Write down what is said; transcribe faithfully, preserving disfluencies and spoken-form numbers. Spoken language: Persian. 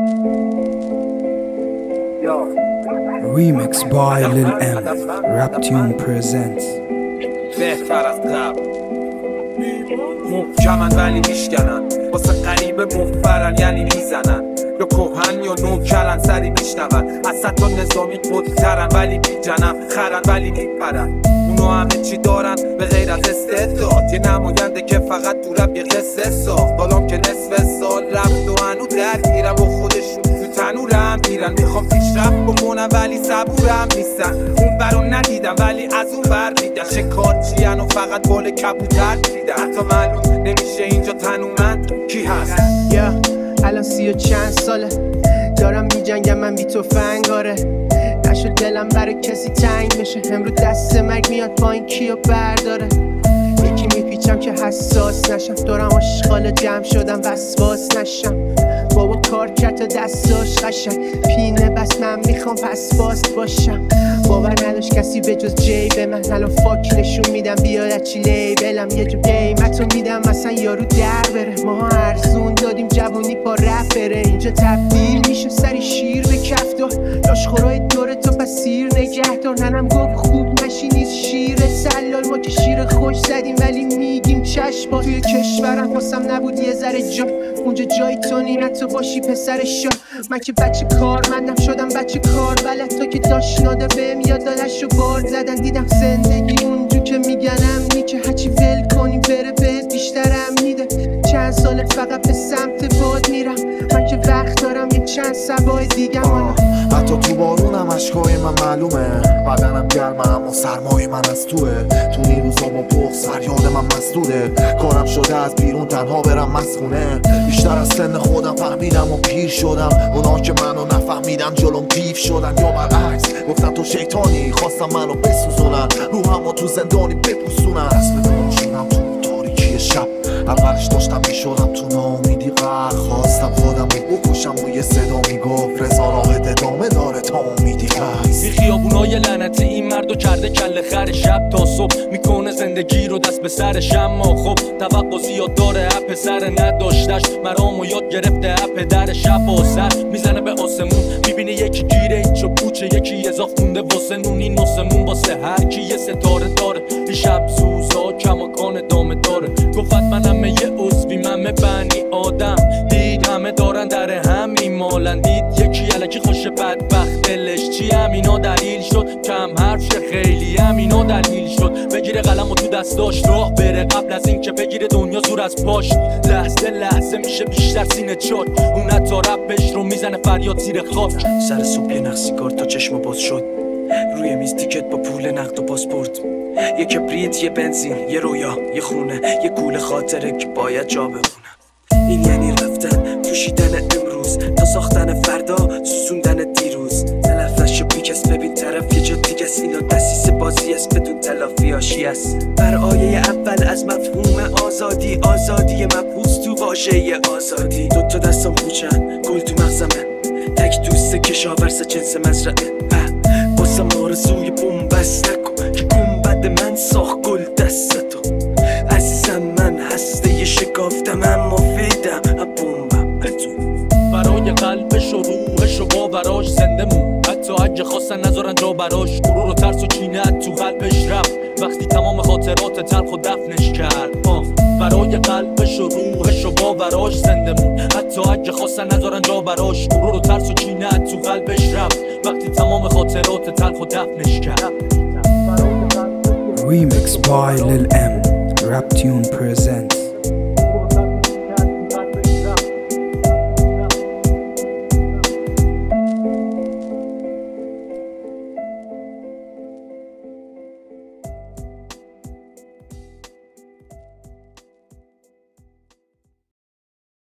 Remix by Lil M. Raptune presents. بهتر از قبل محکمن ولی میشکنن، واسه قریبه مفرن یعنی میزنن، یا کوهن یا نوکرن سری میشنون. اصلا تا نظامی قدترن ولی بیجنن، خرن ولی میپرن. اونو همه چی دارن به غیر از استعداد، یه نماینده که فقط تو رپ یه قصه ساخت. بالام که نصف سال رفت و هنو درگیرم و خودشون تو تنورم میرن. میخوام پیشرفت بکنم ولی صبورم نیستن، اون برو ندیدم ولی از اون بر دیدن. شکارچیان و فقط بال کبوتر دیدن، حتی معلوم نمیشه اینجا تنومند کی هست. یا الان سی و چند ساله دارم میجنگم من بی تفنگاره، نشد دلم برای کسی تنگ بشه. امرو دست مرگ میاد پایین کیو برداره. یکی میپیچم که حساس نشم، دارم آشغال جمع شدم وسواس نشم. بابا کار کرد تا دستاش قشنگ پینه، بس من میخوام پس باز باشم. باور نداشت کسی به جز جی به من، الان فاک نشون میدم بیاد چی لیبلم. یه جو قیمتو میدم مثلا یارو در بره. ما ارزون دادیم جوونی پا رپ بره، اینجا تبدیل میشه سری شیر به کفتار. لاشخورای دور تو پس سیر نگهدار. ننم گفت خوب نشی نیست شیر سلال، ما که شیر خوش زدیم ولی میگیم چشم. با توی کشورم واسم نبود یه ذره جا، اونجا جای تو نی تو باشی پسر شا. من که بچه کارمندم شدم بچه کار بلد، تا که داشت ناده بهم یاد دادش رو بار زدن. دیدم زندگی اونجور که میگنم نی که هرچی ول کنی بره بهت بیشترم میده. چند ساله فقط به سمت باد میرم، من که وقت دارم یه چند سبای دیگم. حتی تو بارونم اشکای من معلومه، بدنم گرمه اما سرمای من از توه. تو این روزا با بغض فریاد من مسدوده، کارم شده از بیرون تنها برم مسخونه. بیشتر از سن خودم فهمیدم و پیر شدم، اونا که منو نفهمیدن جلوم دیو شدن. یا برعکس گفتن تو شیطانی، خواستم منو بسوزونن، روحمو تو زندانی بپوسونن. اصل داشونم تو تاریکی شب، اولش داشتم میشدم تو ناامیدی غرق. خواستم خودم رو بکشم و یه صدا میگفت رضا راهت ادامه داره تا امیدی هست. این خیابونای لعنتی این مردو کرده کله خر، شب تا صبح میکنه زندگی رو دست به سرش. اما خب توقع زیاد داره، اپ سر نداشتش مرامو یاد گرفته. اپ در شب و سر میزنه به آسمون، میبینه یکی گیره اینجا پوچه، یکی اضاف مونده واسه نون. این نسمون واسه هر کی یه ستاره داره. این شب سوزا کماکان دامه داره، گفت منم یه عضوی من بنی آدم. دید همه دارن در همین مالن، دید یکی الکی خوش بدبخت دلش چی. همینا دلیل شد کم حرف شه، خیلی همینا دلیل شد بگیره قلم و تو دستاش راه بره، قبل از این که بگیره دنیا زور از پاش. لحظه لحظه میشه بیشتر سینه چاک، اون حتی رپش رو میزنه فریاد زیر خاک. سر صبح یه نخ سیگار تا چشم باز شد، روی میز تیکت با پول نقد و پاسپورت، یه کبریت یه بنزین یه رویا یه خونه، یه کوله خاطره که باید جا بمونه. این یعنی رفتن پوشیدن امروز تا ساختن فردا، سوسوندن دیروز. تلفش بیکس ببین طرف یه جا دیگه است، اینا دسیس بازی است بدون تلافی هاشی است. بر آیه اول از مفهوم آزادی، آزادی مبهوس تو واژه آزادی. دوتا دستم خوچن گل تو مغزمه، تک دوست کشاورز جنس مزرعه. باسم آرزوی بومبست نکن که گنبد من ساخت گل دستتو. عزیزم من هسته شکافتم اما فیدم بومبم اتو. برای قلبش و روحش و باوراش زنده مون، حتی اگه خواستن نذارن جا براش. غرور و ترس و کینه تو قلبش رفت وقتی تمام خاطرات تلخ و دفنش کرد. آه. برای قلبش و روحش و باوراش زنده مون، حتی اگه خواستن نذارن جا براش. غرور و ترس و کینه تو قلبش رفت وقتی تمام خاطرات تلخ و دفنش کرد. Remix by Lil M. Raptune presents.